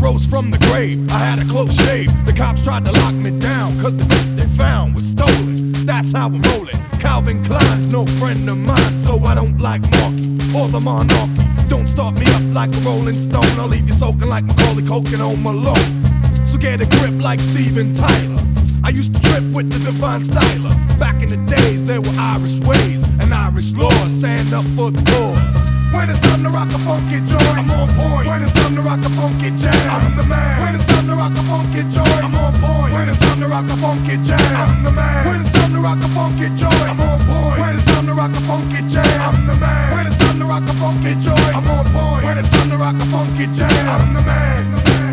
rose from the grave. I had a close shave. The cops tried to lock me down, cause the dope they found was stolen. That's how I'm rolling. Calvin Klein's no friend of mine, so I don't like Marky or the monarchy. Don't start me up like a Rolling Stone. I'll leave you soaking like Macaulay Culkin on Malone. So get a grip like Steven Tyler. I used to trip with the Divine Styler. Back in the days, there were Irish ways and Irish laws. Stand up for the cause. When it's time to rock a funky joint, I'm on point. When it's time to rock a funky jam, I'm the man. When it's time to rock a funky joint, I'm on point. When it's time to rock a funky jam, I'm the man. When it's time to rock a funky joint, I'm on point. When it's time to rock a funky jam, I'm the man. When it's time to rock a funky joint, I'm on point. When it's time to rock a funky jam, I'm the man.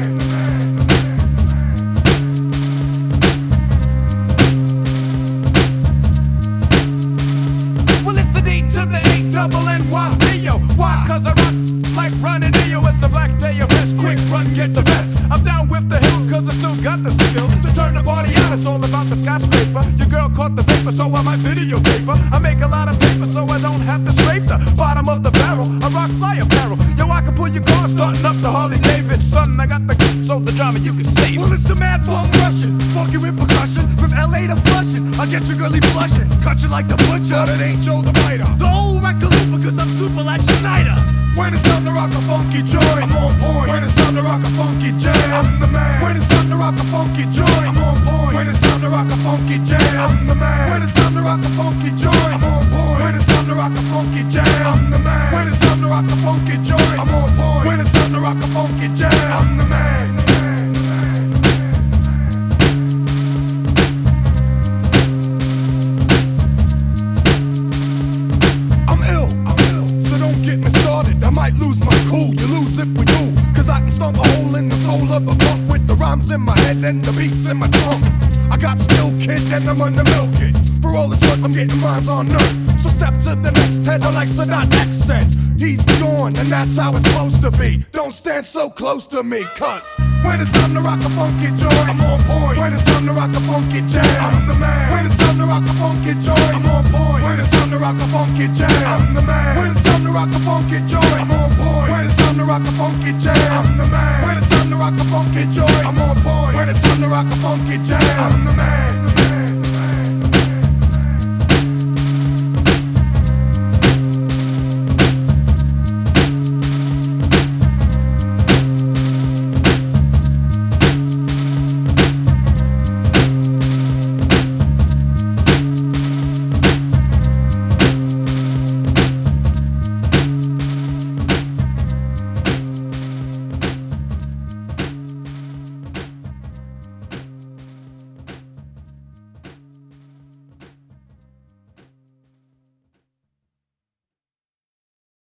To the E-double-N-Y-D-O. Why? Cause I rock like running Dio. It's a black day of rest. Quick run, get the best. I'm down with the hill cause I still got the skill to turn the party out. It's all about the skyscraper. Your girl caught the vapor, so I might videotape her. I make a lot of paper so I don't have to scrape the bottom of the barrel. I rock fly apparel. Yo, I can pull your car starting up the Harley Davidson. I got the so the drama you can save. Well, it's the Mad Bum Russian. Funky with percussion. From LA to Flushing. I'll get your girlie blushing. Cut you like the butcher. But it ain't Joe the Biter. The old record because I'm super like Schneider. When it's time to rock a funky joint, I'm on point. When it's time to rock a funky jam, I'm the man. When it's time to rock a funky joint, I'm on point. When it's time to rock a funky jam, I'm the man. When it's time to rock a funky joint, I'm on point. When it's time to rock a funky jam, I'm the man. When it's time to rock a funky joint, I'm on point. When it's time to rock a funky jam, I'm the man. I might lose my cool, you lose if we do. Cause I can stomp a hole in the soul of a punk with the rhymes in my head and the beats in my trunk. I got skill, kid, and I'm under milk it. For all it's worth, I'm getting rhymes on nerve. So step to the next head, or like Sadat X said, he's gone, and that's how it's supposed to be. Don't stand so close to me, cuz when it's time to rock a funky joint, I'm on point. When it's time to rock a funky jam, I'm the man. When it's time to rock a funky joint, I'm on point. When it's time to rock a funky jam, I'm the man. When it's time to rock a funky joint, I'm on point. When it's time to rock a funky jam, I'm the man. When it's time to rock a funky joint, I'm on point. When it's time to rock a funky jam, I'm the man.